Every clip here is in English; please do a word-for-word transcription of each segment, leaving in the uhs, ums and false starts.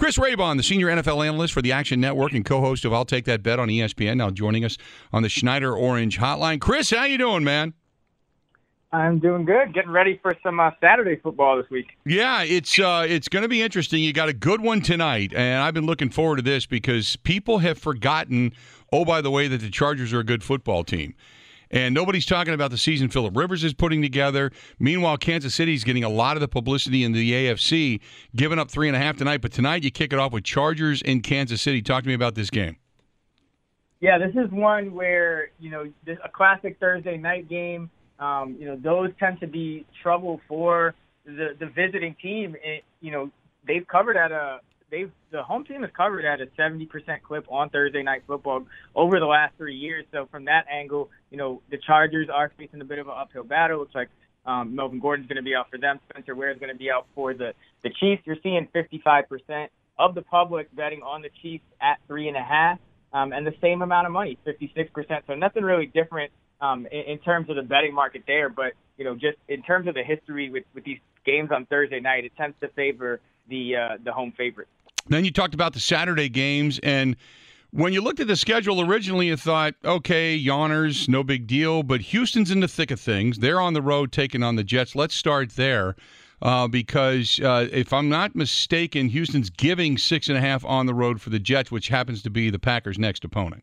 Chris Raybon, the senior N F L analyst for the Action Network and co-host of I'll Take That Bet on E S P N, now joining us on the Schneider Orange Hotline. Chris, how you doing, man? I'm doing good. Getting ready for some uh, Saturday football this week. Yeah, it's uh, it's going to be interesting. You got a good one tonight, and I've been looking forward to this because people have forgotten, oh, by the way, that the Chargers are a good football team. And nobody's talking about the season Phillip Rivers is putting together. Meanwhile, Kansas City's getting a lot of the publicity in the A F C, giving up three and a half tonight. But tonight you kick it off with Chargers in Kansas City. Talk to me about this game. Yeah, this is one where, you know, this, a classic Thursday night game. Um, you know, those tend to be trouble for the, the visiting team. It, you know, they've covered at a they've the home team has covered at a seventy percent clip on Thursday night football over the last three years. So from that angle, you know, the Chargers are facing a bit of an uphill battle. Looks like um, Melvin Gordon's going to be out for them. Spencer Ware is going to be out for the the Chiefs. You're seeing fifty-five percent of the public betting on the Chiefs at three and a half, um, and the same amount of money, fifty-six percent. So nothing really different Um, in, in terms of the betting market there, but, you know, just in terms of the history with, with these games on Thursday night, it tends to favor the uh, the home favorite. Then you talked about the Saturday games, and when you looked at the schedule originally, you thought, okay, yawners, no big deal, but Houston's in the thick of things. They're on the road taking on the Jets. Let's start there uh, because, uh, if I'm not mistaken, Houston's giving six and a half on the road for the Jets, which happens to be the Packers' next opponent.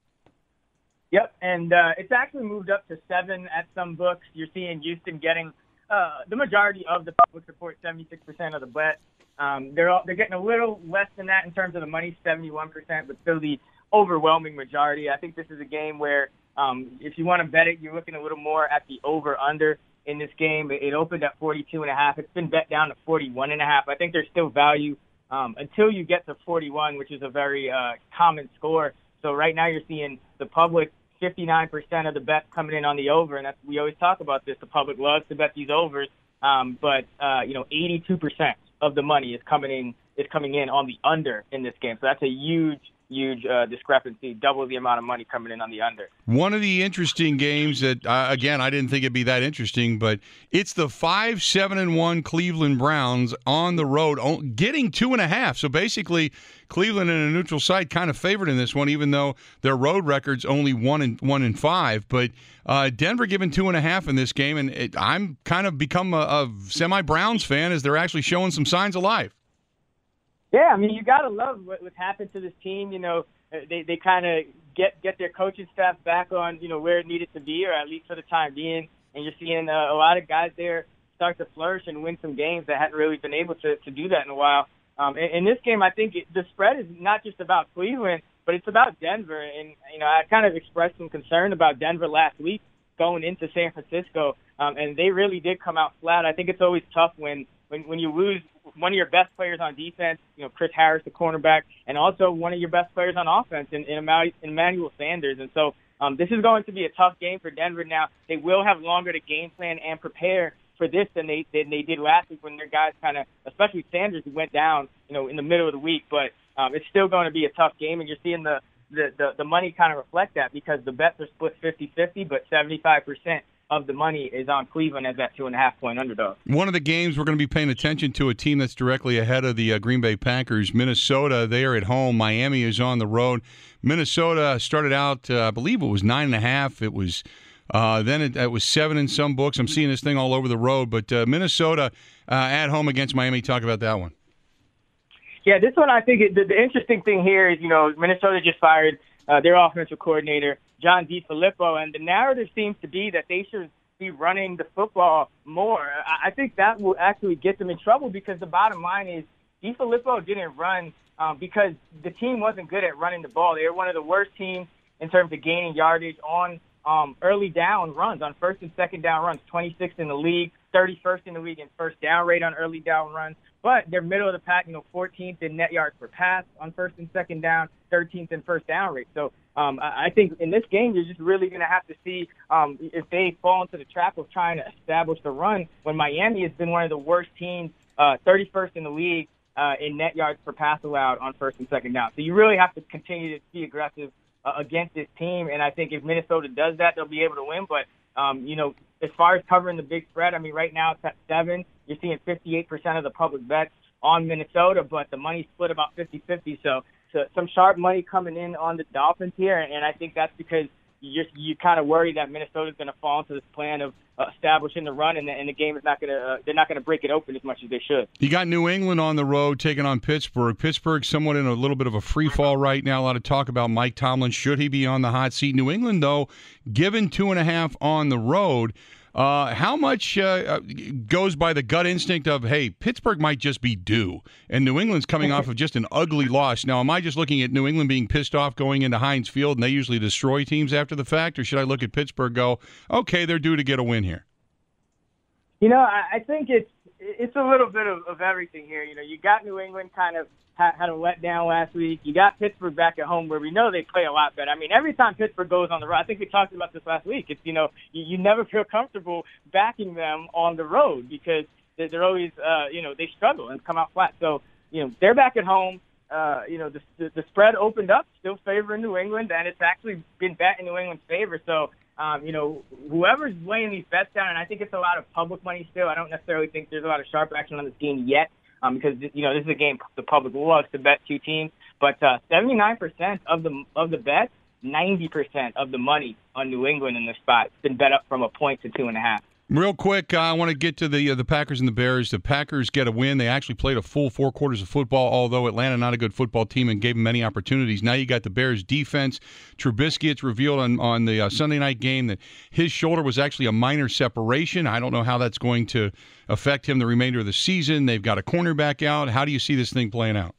Yep, and uh, it's actually moved up to seven at some books. You're seeing Houston getting uh, the majority of the public support, seventy-six percent of the bet. Um, they're all, they're getting a little less than that in terms of the money, seventy-one percent, but still the overwhelming majority. I think this is a game where um, if you want to bet it, you're looking a little more at the over-under in this game. It, it opened at forty-two and a half. It's been bet down to forty-one and a half. I think there's still value um, until you get to forty-one, which is a very uh, common score. So right now you're seeing the public fifty-nine percent of the bets coming in on the over, and that's, we always talk about this. The public loves to bet these overs, um, but uh, you know, eighty-two percent of the money is coming in is coming in on the under in this game. So that's a huge, huge uh, discrepancy. Double the amount of money coming in on the under. One of the interesting games that, uh, again, I didn't think it'd be that interesting, but it's the five seven and one Cleveland Browns on the road, getting two and a half. So basically, Cleveland in a neutral site kind of favored in this one, even though their road record's only one and one and five. But uh, Denver giving two and a half in this game, and it, I'm kind of become a, a semi-Browns fan as they're actually showing some signs of life. Yeah, I mean, you got to love what, what's happened to this team. You know, they, they kind of get get their coaching staff back on, you know, where it needed to be, or at least for the time being. And you're seeing uh, a lot of guys there start to flourish and win some games that hadn't really been able to, to do that in a while. Um, in, in this game, I think it, the spread is not just about Cleveland, but it's about Denver. And, you know, I kind of expressed some concern about Denver last week going into San Francisco, um, and they really did come out flat. I think it's always tough when, when, when you lose one of your best players on defense, you know, Chris Harris, the cornerback, and also one of your best players on offense in, in Emmanuel Sanders. And so um, this is going to be a tough game for Denver now. They will have longer to game plan and prepare for this than they than they did last week when their guys kind of, especially Sanders, who went down, you know, in the middle of the week. But um, it's still going to be a tough game, and you're seeing the, the, the, the money kind of reflect that because the bets are split fifty-fifty, but seventy-five percent of the money is on Cleveland as that two and a half point underdog. One of the games we're going to be paying attention to, a team that's directly ahead of the uh, Green Bay Packers, Minnesota. They are at home. Miami is on the road. Minnesota started out, uh, I believe it was nine and a half. It was uh, then it, it was seven in some books. I'm seeing this thing all over the road. But uh, Minnesota uh, at home against Miami. Talk about that one. Yeah, this one I think it, the, the interesting thing here is, you know, Minnesota just fired uh, their offensive coordinator, John DeFilippo, and the narrative seems to be that they should be running the football more. I, I think that will actually get them in trouble because the bottom line is DeFilippo didn't run um, because the team wasn't good at running the ball. They were one of the worst teams in terms of gaining yardage on um, early down runs, on first and second down runs, twenty-sixth in the league, thirty-first in the league in first down rate on early down runs. But they're middle of the pack, you know, fourteenth in net yards per pass on first and second down, thirteenth in first down rate. So um, I think in this game, you're just really going to have to see um, if they fall into the trap of trying to establish the run when Miami has been one of the worst teams, uh, thirty-first in the league uh, in net yards per pass allowed on first and second down. So you really have to continue to be aggressive uh, against this team. And I think if Minnesota does that, they'll be able to win. But, um, you know, as far as covering the big spread, I mean, right now it's at seven. You're seeing fifty-eight percent of the public bets on Minnesota, but the money split about fifty-fifty. So, so some sharp money coming in on the Dolphins here, and I think that's because you just you kind of worry that Minnesota's going to fall into this plan of uh, establishing the run, and the, and the game is not going to uh, they're not going to break it open as much as they should. You got New England on the road taking on Pittsburgh. Pittsburgh somewhat in a little bit of a free fall right now. A lot of talk about Mike Tomlin. Should he be on the hot seat? New England, though, given two and a half on the road. Uh, how much uh, goes by the gut instinct of, hey, Pittsburgh might just be due, and New England's coming off of just an ugly loss. Now, am I just looking at New England being pissed off going into Heinz Field, and they usually destroy teams after the fact, or should I look at Pittsburgh and go, okay, they're due to get a win here? You know, I, I think it's it's a little bit of, of everything here. You know, you got New England kind of had, had a letdown last week. You got Pittsburgh back at home where we know they play a lot better. I mean, every time Pittsburgh goes on the road, I think we talked about this last week, it's, you know, you, you never feel comfortable backing them on the road because they're, they're always, uh, you know, they struggle and come out flat. So, you know, they're back at home. Uh, you know, the, the, the spread opened up, still favoring New England, and it's actually been bet in New England's favor. So, Um, you know, whoever's laying these bets down, and I think it's a lot of public money still. I don't necessarily think there's a lot of sharp action on this game yet um, because, you know, this is a game the public loves to bet two teams. But uh, seventy-nine percent of the of the bets, ninety percent of the money on New England in this spot has been bet up from a point to two and a half. Real quick, uh, I want to get to the uh, the Packers and the Bears. The Packers get a win. They actually played a full four quarters of football, although Atlanta not a good football team and gave them many opportunities. Now you got the Bears defense. Trubisky, it's revealed on, on the uh, Sunday night game that his shoulder was actually a minor separation. I don't know how that's going to affect him the remainder of the season. They've got a cornerback out. How do you see this thing playing out?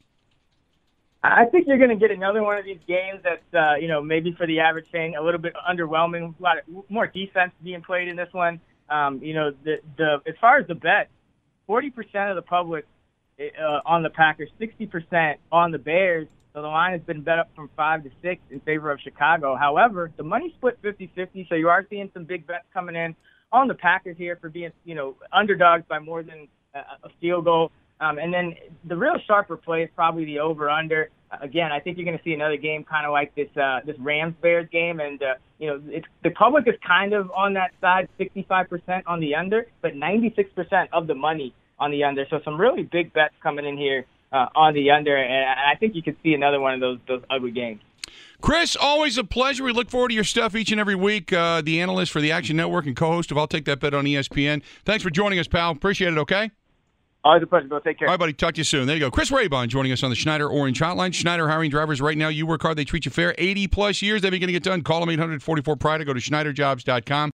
I think you're going to get another one of these games that's, uh, you know, maybe for the average fan, a little bit underwhelming. A lot of more defense being played in this one. Um, you know, the the as far as the bet, forty percent of the public uh, on the Packers, sixty percent on the Bears. So the line has been bet up from five to six in favor of Chicago. However, the money split fifty-fifty, so you are seeing some big bets coming in on the Packers here for being, you know, underdogs by more than a field goal. Um, and then the real sharper play is probably the over/under. Uh, again, I think you're going to see another game kind of like this uh, this Rams-Bears game. And, uh, you know, it's, the public is kind of on that side, sixty-five percent on the under, but ninety-six percent of the money on the under. So some really big bets coming in here uh, on the under. And I think you could see another one of those those ugly games. Chris, always a pleasure. We look forward to your stuff each and every week. Uh, the analyst for the Action Network and co-host of I'll Take That Bet on E S P N. Thanks for joining us, pal. Appreciate it, okay? Always a pleasure, Bill. Take care. All right, buddy. Talk to you soon. There you go. Chris Raybon joining us on the Schneider Orange Hotline. Schneider hiring drivers right now. You work hard, they treat you fair. eighty plus years, they've been getting it done. Call them eight hundred forty-four Pride or go to Schneider Jobs dot com.